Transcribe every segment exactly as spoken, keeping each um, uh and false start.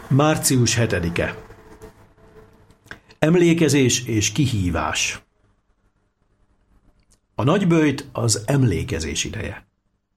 március hetedike. Emlékezés és kihívás. A nagyböjt az emlékezés ideje.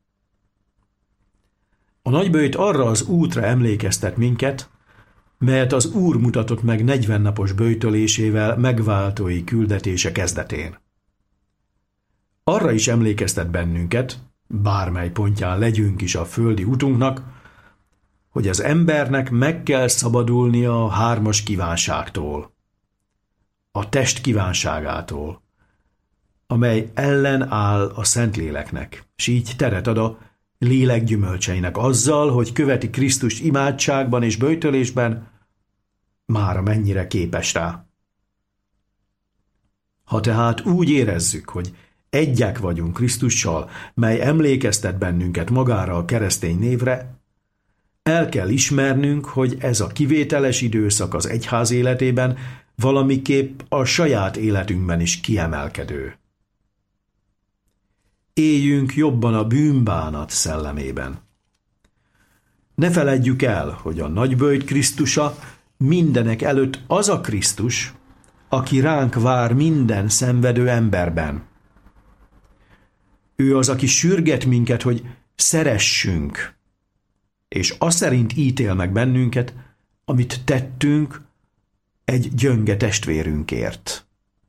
A nagyböjt arra az útra emlékeztet minket, melyet az Úr mutatott meg negyven napos böjtölésével megváltói küldetése kezdetén. Arra is emlékeztet bennünket, bármely pontján legyünk is a földi utunknak, hogy az embernek meg kell szabadulnia a hármas kívánságtól, a test kívánságától, amely ellen áll a Szentléleknek, s így teret ad a lélek gyümölcseinek azzal, hogy követi Krisztust imádságban és böjtölésben, mára mennyire képes rá. Ha tehát úgy érezzük, hogy egyek vagyunk Krisztussal, mely emlékeztet bennünket magára a keresztény névre, el kell ismernünk, hogy ez a kivételes időszak az egyház életében valamiképp a saját életünkben is kiemelkedő. Éljünk jobban a bűnbánat szellemében. Ne feledjük el, hogy a nagyböjt Krisztusa mindenek előtt az a Krisztus, aki ránk vár minden szenvedő emberben. Ő az, aki sürget minket, hogy szeressünk, és az szerint ítél meg bennünket, amit tettünk egy gyönge testvérünkért.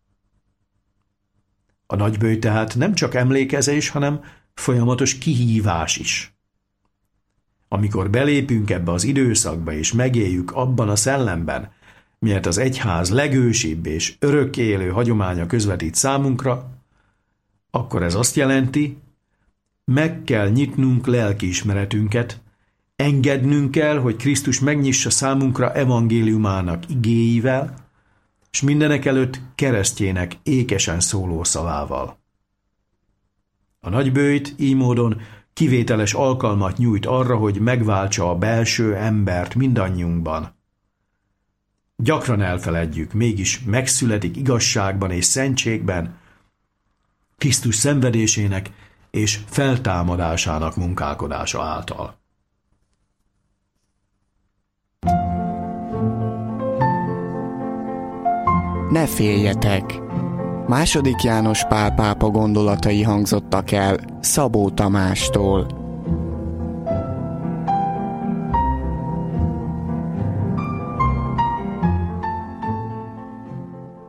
A nagyböjt tehát nem csak emlékezés, hanem folyamatos kihívás is. Amikor belépünk ebbe az időszakba, és megéljük abban a szellemben, miért az egyház legősibb és örökké élő hagyománya közvetít számunkra, akkor ez azt jelenti, meg kell nyitnunk lelkiismeretünket, engednünk kell, hogy Krisztus megnyissa számunkra evangéliumának igéivel, s mindenekelőtt keresztjének ékesen szóló szavával. A nagyböjt így módon kivételes alkalmat nyújt arra, hogy megváltsa a belső embert mindannyiunkban. Gyakran elfeledjük, mégis megszületik igazságban és szentségben, Krisztus szenvedésének és feltámadásának munkálkodása által. Ne féljetek! Második János Pál pápa gondolatai hangzottak el Szabó Tamástól.